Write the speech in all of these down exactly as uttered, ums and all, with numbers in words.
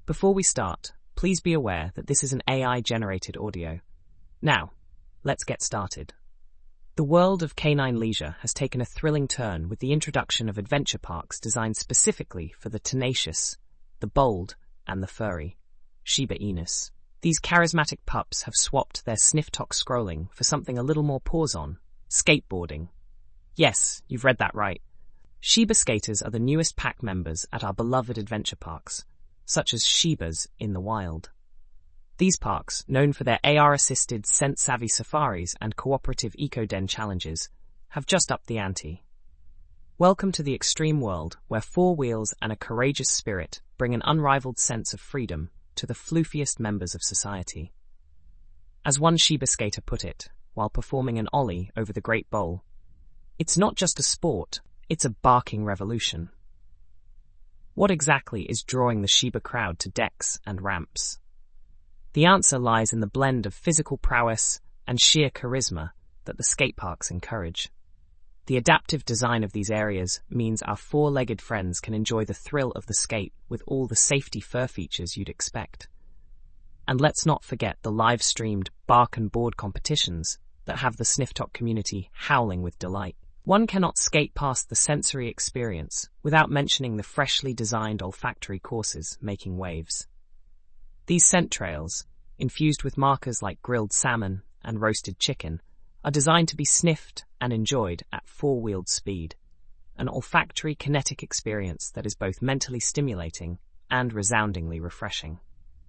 Before we start, please be aware that this is an A I-generated audio. Now, let's get started. The world of canine leisure has taken a thrilling turn with the introduction of adventure parks designed specifically for the tenacious, the bold, and the furry. Shiba Inus. These charismatic pups have swapped their sniff-talk scrolling for something a little more paws-on: skateboarding. Yes, you've read that right. Shiba skaters are the newest pack members at our beloved adventure parks, such as Shiba's in the Wild. These parks, known for their A R-assisted scent-savvy safaris and cooperative eco-den challenges, have just upped the ante. Welcome to the extreme world where four wheels and a courageous spirit bring an unrivaled sense of freedom to the floofiest members of society. As one Shiba skater put it, while performing an ollie over the Great Bowl, "It's not just a sport, it's a barking revolution." What exactly is drawing the Shiba crowd to decks and ramps? The answer lies in the blend of physical prowess and sheer charisma that the skate parks encourage. The adaptive design of these areas means our four-legged friends can enjoy the thrill of the skate with all the safety fur features you'd expect. And let's not forget the live-streamed bark and board competitions that have the Sniff-Talk community howling with delight. One cannot skate past the sensory experience without mentioning the freshly designed olfactory courses making waves. These scent trails, infused with markers like grilled salmon and roasted chicken, are designed to be sniffed and enjoyed at four-wheeled speed, an olfactory kinetic experience that is both mentally stimulating and resoundingly refreshing.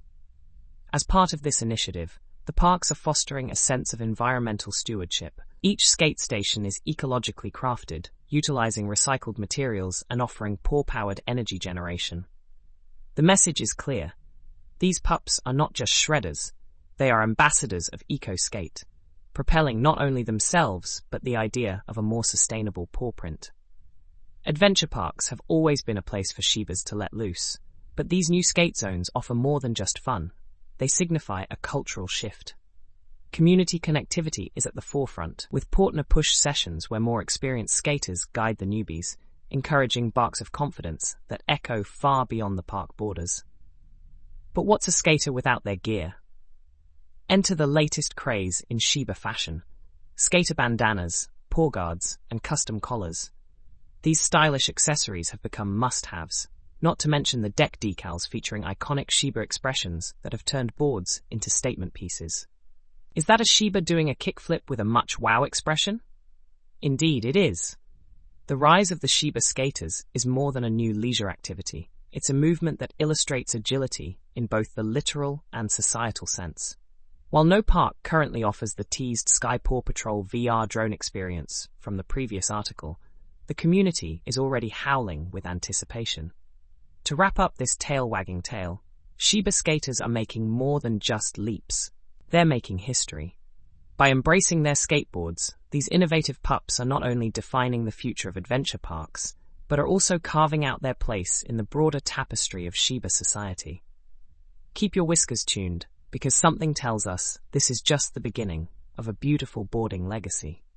As part of this initiative, the parks are fostering a sense of environmental stewardship. Each skate station is ecologically crafted, utilizing recycled materials and offering paw-powered energy generation. The message is clear. These pups are not just shredders, they are ambassadors of eco-skate, propelling not only themselves but the idea of a more sustainable paw print. Adventure parks have always been a place for Shibas to let loose, but these new skate zones offer more than just fun. They signify a cultural shift. Community connectivity is at the forefront, with partner-push sessions where more experienced skaters guide the newbies, encouraging barks of confidence that echo far beyond the park borders. But what's a skater without their gear? Enter the latest craze in Shiba fashion: skater bandanas, paw guards, and custom collars. These stylish accessories have become must-haves, not to mention the deck decals featuring iconic Shiba expressions that have turned boards into statement pieces. Is that a Shiba doing a kickflip with a much wow expression? Indeed, it is. The rise of the Shiba skaters is more than a new leisure activity. It's a movement that illustrates agility in both the literal and societal sense. While no park currently offers the teased Sky Paw Patrol V R drone experience from the previous article, the community is already howling with anticipation. To wrap up this tail-wagging tale, Shiba skaters are making more than just leaps. They're making history. By embracing their skateboards, these innovative pups are not only defining the future of adventure parks, but are also carving out their place in the broader tapestry of Shiba society. Keep your whiskers tuned, because something tells us this is just the beginning of a beautiful boarding legacy.